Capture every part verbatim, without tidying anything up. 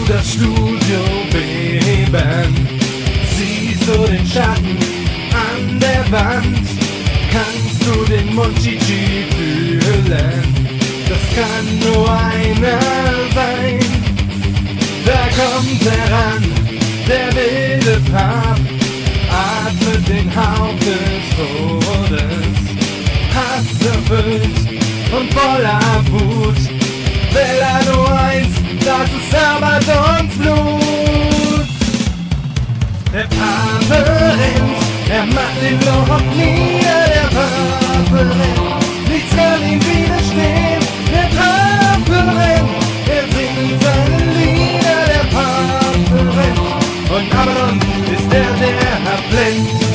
das Studio beben, siehst du den Schatten an der Wand, kannst du den Monchichi fühlen, das kann nur einer sein. Da kommt heran, der wilde Pap, atmet den Hauch des Todes, Hass erfüllt und voller Wut, will er nur eins, das ist Sabbatonsblut. Der Pape rennt, er macht den Loch nieder, der Pape rennt, nichts kann ihm widerstehen. Der Pape rennt, er singt seine Lieder, der Pape rennt, und Abaddon ist der, der erblendet.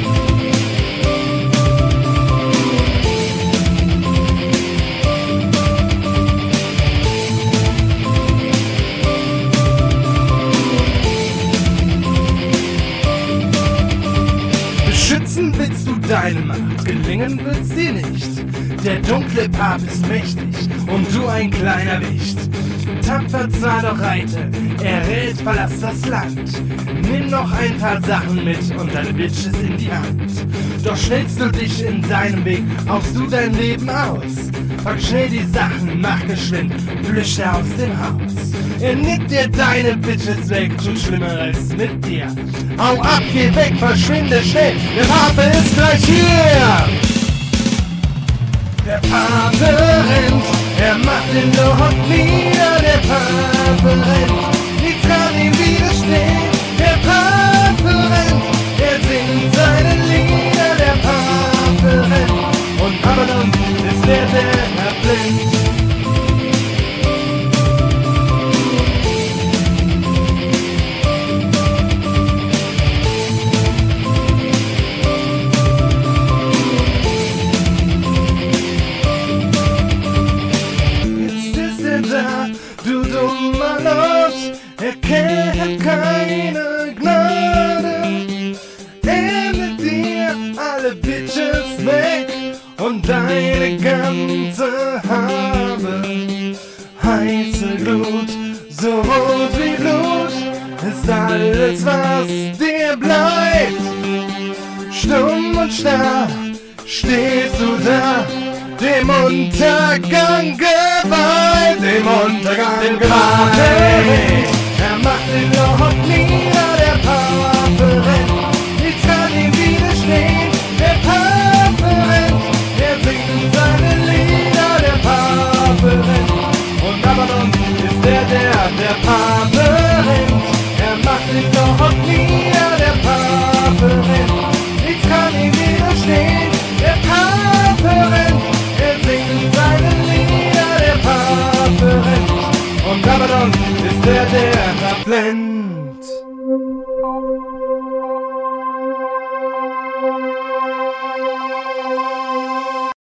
Beschützen willst du deine Macht, gelingen wird's dir nicht. Der dunkle Pap ist mächtig und du ein kleiner Wicht. Tapfer zwar doch reite, er rät, verlass das Land. Nimm noch ein paar Sachen mit und deine Bitches in die Hand. Doch stellst du dich in seinem Weg, haust du dein Leben aus. Pack schnell die Sachen, mach geschwind, flüchte aus dem Haus. Er nickt dir deine Bitches weg, tut Schlimmeres mit dir. Hau ab, geh weg, verschwinde schnell, der Pape ist gleich hier! Der Pape rennt, er macht den Lord nieder, der Pape rennt, nichts kann ihm widerstehen. Der Pape rennt, er singt seine Lieder, der Pape rennt, und Abaddon ist der, der erblindet. Du dummer Lord, er kennt keine Gnade. Er nimmt dir alle Bitches weg und deine ganze Habe. Heiße Glut, so rot wie Blut, ist alles, was dir bleibt. Stumm und starr stehst du da, dem Untergang geweiht, dem Untergang geweiht. Er macht den Lord nieder, der Pape rennt, nichts kann ihm widerstehen. Der Pape rennt, er singt seine Lieder, der Pape rennt, und Abaddon ist der, der, der Pape rennt. Er macht den Lord nieder, der Pape rennt, nichts kann ihm widerstehen. Der Pape rennt, er singt seine Lieder, der Pape rennt, und Abaddon ist der, der erblendet.